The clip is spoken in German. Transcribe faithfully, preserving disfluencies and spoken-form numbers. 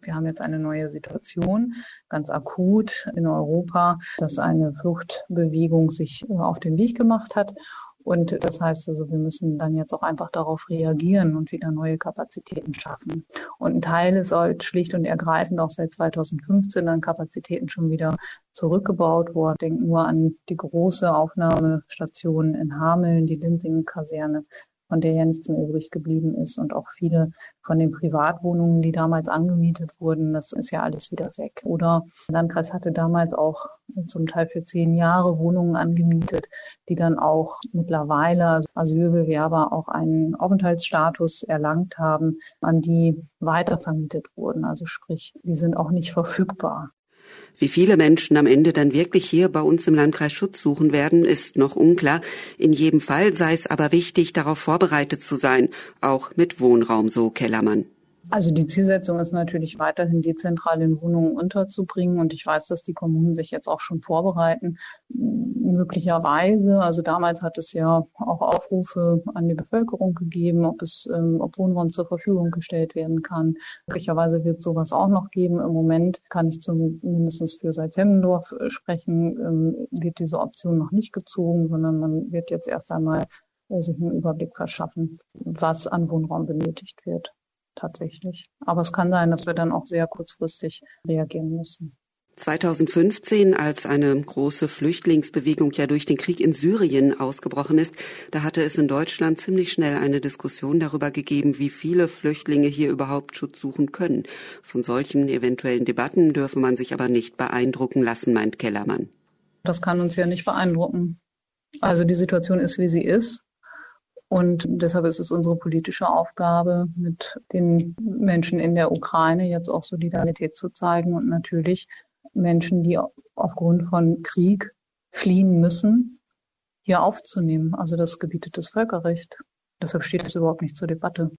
wir haben jetzt eine neue Situation, ganz akut in Europa, dass eine Fluchtbewegung sich auf den Weg gemacht hat. Und das heißt also, wir müssen dann jetzt auch einfach darauf reagieren und wieder neue Kapazitäten schaffen. Und ein Teil ist halt schlicht und ergreifend auch seit zweitausendfünfzehn an Kapazitäten schon wieder zurückgebaut worden. Denk nur an die große Aufnahmestation in Hameln, die Linsingen-Kaserne, von der ja nichts mehr übrig geblieben ist. Und auch viele von den Privatwohnungen, die damals angemietet wurden, das ist ja alles wieder weg. Oder der Landkreis hatte damals auch zum Teil für zehn Jahre Wohnungen angemietet, die dann auch mittlerweile also Asylbewerber auch einen Aufenthaltsstatus erlangt haben, an die weitervermietet wurden. Also sprich, die sind auch nicht verfügbar. Wie viele Menschen am Ende dann wirklich hier bei uns im Landkreis Schutz suchen werden, ist noch unklar. In jedem Fall sei es aber wichtig, darauf vorbereitet zu sein, auch mit Wohnraum, so Kellermann. Also die Zielsetzung ist natürlich weiterhin dezentral in Wohnungen unterzubringen. Und ich weiß, dass die Kommunen sich jetzt auch schon vorbereiten. Möglicherweise, also damals hat es ja auch Aufrufe an die Bevölkerung gegeben, ob es, ob Wohnraum zur Verfügung gestellt werden kann. Möglicherweise wird sowas auch noch geben. Im Moment kann ich zumindest für Salzhemmendorf sprechen, wird diese Option noch nicht gezogen, sondern man wird jetzt erst einmal sich einen Überblick verschaffen, was an Wohnraum benötigt wird. Tatsächlich. Aber es kann sein, dass wir dann auch sehr kurzfristig reagieren müssen. zweitausendfünfzehn, als eine große Flüchtlingsbewegung ja durch den Krieg in Syrien ausgebrochen ist, da hatte es in Deutschland ziemlich schnell eine Diskussion darüber gegeben, wie viele Flüchtlinge hier überhaupt Schutz suchen können. Von solchen eventuellen Debatten dürfe man sich aber nicht beeindrucken lassen, meint Kellermann. Das kann uns ja nicht beeindrucken. Also die Situation ist, wie sie ist. Und deshalb ist es unsere politische Aufgabe, mit den Menschen in der Ukraine jetzt auch Solidarität zu zeigen und natürlich Menschen, die aufgrund von Krieg fliehen müssen, hier aufzunehmen. Also das gebietet das Völkerrecht. Deshalb steht es überhaupt nicht zur Debatte.